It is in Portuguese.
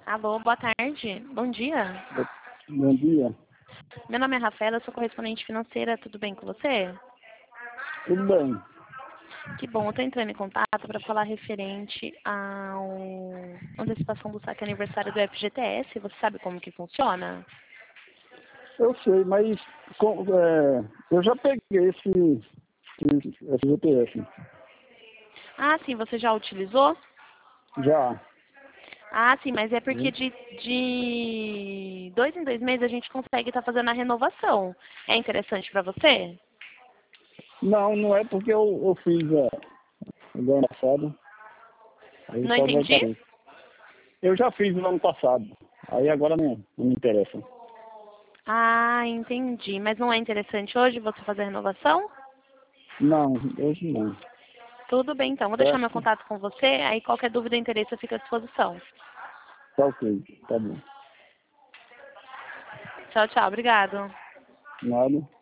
Alô, boa tarde. Bom dia. Bom dia. Meu nome é Rafaela, eu sou correspondente financeira. Tudo bem com você? Tudo bem? Que bom, eu estou entrando em contato para falar referente ao antecipação do saque aniversário do FGTS. Você sabe como que funciona? Eu sei, mas eu já peguei esse GPS. Ah, sim, você já utilizou? Já. Ah, sim, mas é porque Né? de 2 em 2 meses a gente consegue estar fazendo a renovação. É interessante para você? Não, não é porque eu fiz no ano passado, aí Não só entendi? voltarei. Eu já fiz no ano passado, aí agora não me interessa. Ah, entendi. Mas não é interessante hoje você fazer a renovação? Não, hoje não. Tudo bem, então. Vou deixar meu Certo? contato com você, aí qualquer dúvida ou interesse eu fico à disposição. Tá ok, tá bom. Tchau, tchau. Obrigado. Nada.